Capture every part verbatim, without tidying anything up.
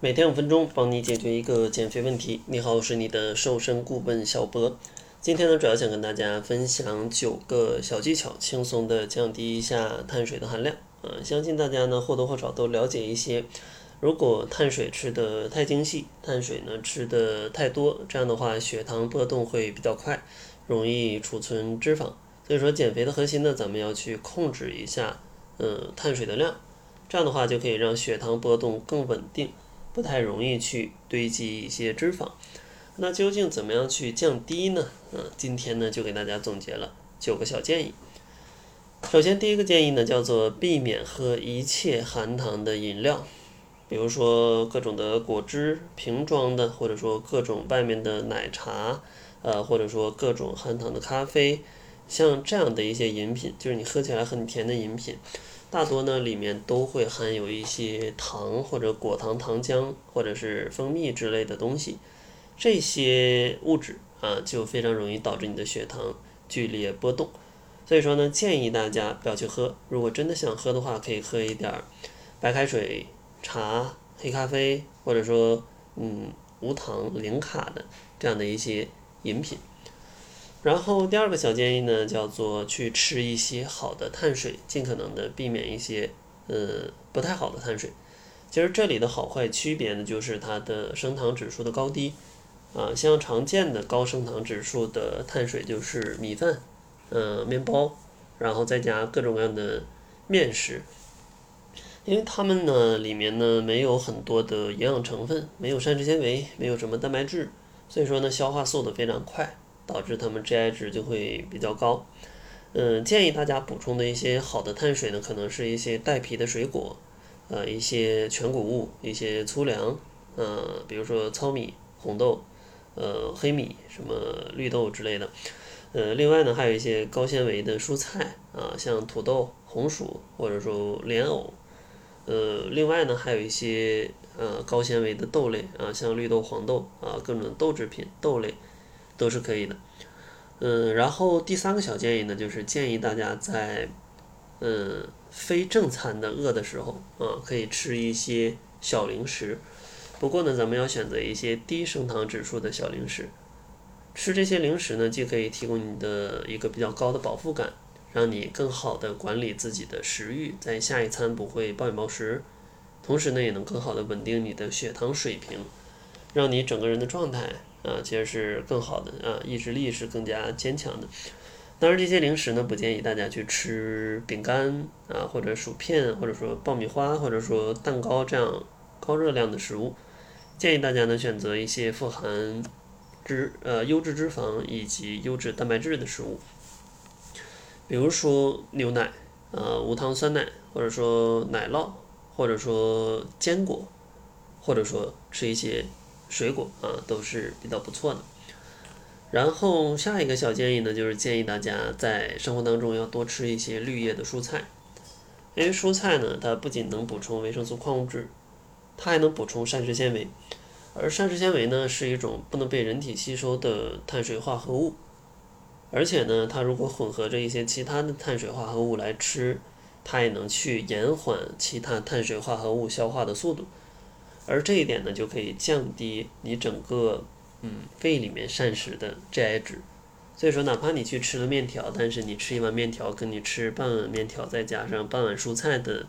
每天五分钟，帮你解决一个减肥问题。你好，我是你的瘦身顾问小博。今天呢，主要想跟大家分享九个小技巧，轻松的降低一下碳水的含量。呃，相信大家呢或多或少都了解一些。如果碳水吃的太精细，碳水呢吃的太多，这样的话血糖波动会比较快，容易储存脂肪。所以说减肥的核心呢，咱们要去控制一下，呃，碳水的量，这样的话就可以让血糖波动更稳定。不太容易去堆积一些脂肪。那究竟怎么样去降低呢？嗯、呃，今天呢就给大家总结了九个小建议。首先第一个建议呢叫做避免喝一切含糖的饮料，比如说各种的果汁瓶装的，或者说各种外面的奶茶，呃，或者说各种含糖的咖啡，像这样的一些饮品，就是你喝起来很甜的饮品。大多呢里面都会含有一些糖或者果糖糖浆或者是蜂蜜之类的东西，这些物质啊就非常容易导致你的血糖剧烈波动。所以说呢，建议大家不要去喝，如果真的想喝的话，可以喝一点白开水、茶、黑咖啡，或者说嗯无糖零卡的这样的一些饮品。然后第二个小建议呢，叫做去吃一些好的碳水，尽可能的避免一些呃不太好的碳水。其实这里的好坏区别呢，就是它的升糖指数的高低啊。像常见的高升糖指数的碳水就是米饭、呃面包，然后再加各种各样的面食，因为它们呢里面呢没有很多的营养成分，没有膳食纤维，没有什么蛋白质，所以说呢消化速度非常快。导致它们 G I 值就会比较高。嗯，建议大家补充的一些好的碳水呢，可能是一些带皮的水果，呃，一些全谷物，一些粗粮，呃，比如说糙米、红豆，呃，黑米、什么绿豆之类的。呃，另外呢，还有一些高纤维的蔬菜啊，像土豆、红薯或者说莲藕。呃，另外呢，还有一些呃高纤维的豆类啊，像绿豆、黄豆啊，各种豆制品、豆类。都是可以的。嗯，然后第三个小建议呢，就是建议大家在嗯非正餐的饿的时候啊，可以吃一些小零食。不过呢，咱们要选择一些低升糖指数的小零食。吃这些零食呢，既可以提供你的一个比较高的饱腹感，让你更好的管理自己的食欲，在下一餐不会暴饮暴食，同时呢，也能更好的稳定你的血糖水平，让你整个人的状态啊，其实是更好的啊，意志力是更加坚强的。当然，这些零食呢，不建议大家去吃饼干啊，或者薯片，或者说爆米花，或者说蛋糕这样高热量的食物。建议大家呢选择一些富含脂呃优质脂肪以及优质蛋白质的食物，比如说牛奶、呃无糖酸奶，或者说奶酪，或者说坚果，或者说吃一些水果啊，都是比较不错的。然后下一个小建议呢，就是建议大家在生活当中要多吃一些绿叶的蔬菜，因为蔬菜呢，它不仅能补充维生素、矿物质，它还能补充膳食纤维，而膳食纤维呢是一种不能被人体吸收的碳水化合物，而且呢，它如果混合着一些其他的碳水化合物来吃，它也能去延缓其他碳水化合物消化的速度。而这一点呢，就可以降低你整个嗯胃里面膳食的 G I 值。所以说，哪怕你去吃了面条，但是你吃一碗面条跟你吃半碗面条再加上半碗蔬菜的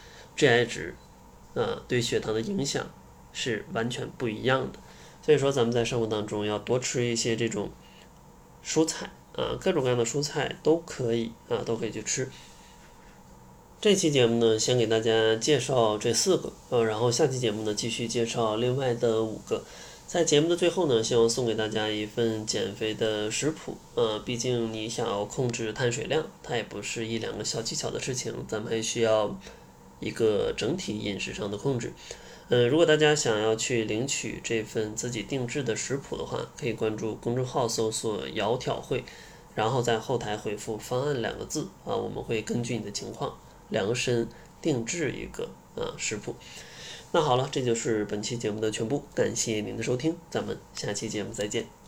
G I 值，啊，对血糖的影响是完全不一样的。所以说，咱们在生活当中要多吃一些这种蔬菜啊，各种各样的蔬菜都可以啊，都可以去吃。这期节目呢，先给大家介绍这四个，呃，然后下期节目呢，继续介绍另外的五个。在节目的最后呢，希望送给大家一份减肥的食谱，呃，毕竟你想要控制碳水量，它也不是一两个小技巧的事情，咱们还需要一个整体饮食上的控制。呃，如果大家想要去领取这份自己定制的食谱的话，可以关注公众号搜索窈窕会，然后在后台回复方案两个字啊，我们会根据你的情况量身定制一个啊食谱。那好了，这就是本期节目的全部，感谢您的收听，咱们下期节目再见。